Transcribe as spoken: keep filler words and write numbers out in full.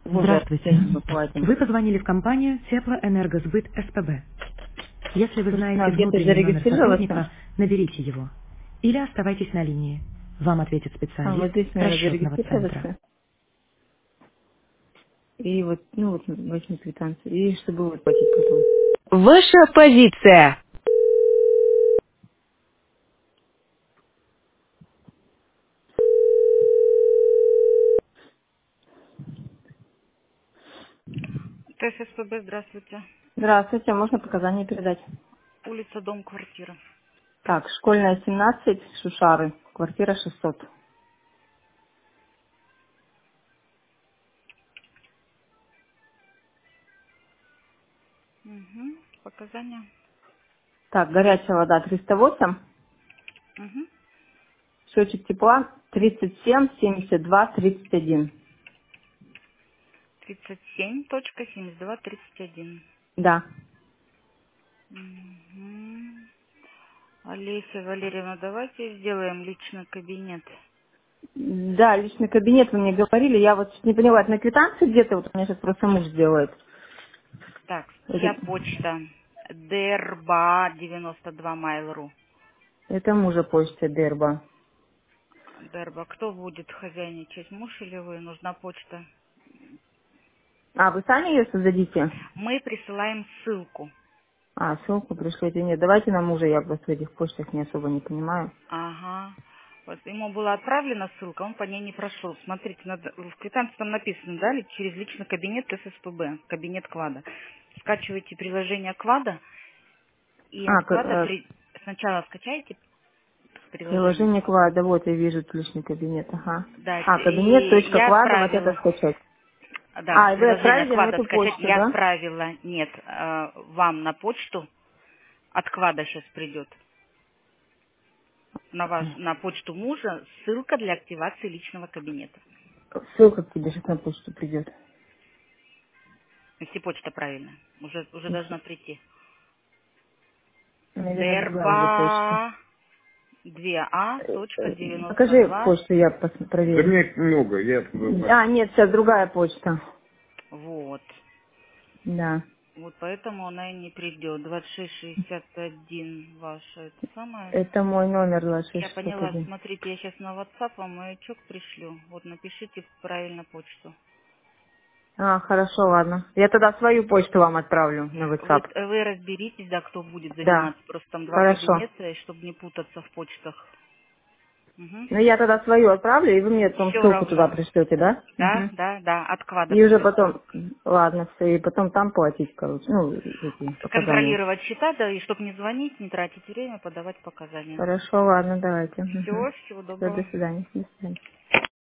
Здравствуйте. Вы позвонили в компанию Теплоэнергосбыт СПБ. Если вы А знаете где-то внутренний номер зарегистрировался? сотрудника, наберите его. Или оставайтесь на линии. Вам ответит А, специалист вот здесь, наверное, расчетного центра. зарегистрироваться. И вот, ну вот, возьми квитанцию. И чтобы выплатить потом. Ваша позиция. ТССПБ, здравствуйте. Здравствуйте, а можно показания передать? Улица, дом, квартира. Так, школьная семнадцать, Шушары, квартира шестьсот. Угу. Показания. Так, горячая вода триста восемь, Угу. счетчик тепла тридцать семь семьдесят два тридцать один. тридцать семь точка семьдесят два тридцать один. Да. Угу. Олеся Валерьевна, давайте сделаем личный кабинет. Да, личный кабинет вы мне говорили, я вот не поняла, это на квитанции где-то, вот у меня сейчас просто муж сделает. Так, чья Это, почта? Дерба девяносто два Mail.ru. это мужа почта Дерба. Дерба, кто будет хозяйничать, муж или вы? Нужна почта. А, вы сами ее создадите? Мы присылаем ссылку. А, ссылку пришлете. Нет, давайте на мужа, я просто в этих почтах не особо не понимаю. Ага. Вот ему была отправлена ссылка, он по ней не прошел. Смотрите, надо, в квитанции там написано, да, ли- через личный кабинет ССПБ, кабинет Квада. Скачивайте приложение Квада, и А, от к- Квада э, при... сначала скачайте приложение. приложение Квада, вот я вижу личный кабинет, ага. Да, А, кабинет, и точка я Квада, вот это отправила. скачать. Да, А, и вы приложение отправили на Квада эту скачать. почту, Я да? отправила, нет, э, вам на почту. От Квада сейчас придет. На, ваш, на почту мужа ссылка для активации личного кабинета. Ссылка к тебе сейчас на почту придет. Если почта правильная. Уже, уже должна прийти. Наверное, другая уже почта. Дерба два а Э, точка э, девяносто Покажи два. почту, я пос- Да проверю. мне много, я... А, нет, сейчас другая почта. Вот. Да. Вот поэтому она и не придет. двадцать шесть шестьдесят один ваша. Это самое. Это мой номер Я двадцать шесть шестьдесят поняла. один. Смотрите, я сейчас на WhatsApp вам маячок пришлю. Вот напишите правильно почту. А, хорошо, ладно. Я тогда свою почту вам отправлю на Вы, WhatsApp. вы разберитесь, да, кто будет Да, заниматься. Просто там два хорошо. кабинета, и чтобы не путаться в почтах. Угу. Ну, я тогда свою отправлю, и вы мне потом Все ссылку туда равно. пришлете, да? Да, Угу. да, да, от Квада И уже придет. потом, ладно, все, и потом там платить, короче, ну, эти показания. Контролировать счета, да, и чтобы не звонить, не тратить время, подавать показания. Хорошо, ладно, давайте. Угу. Все, всего Все, до доброго. свидания. До свидания.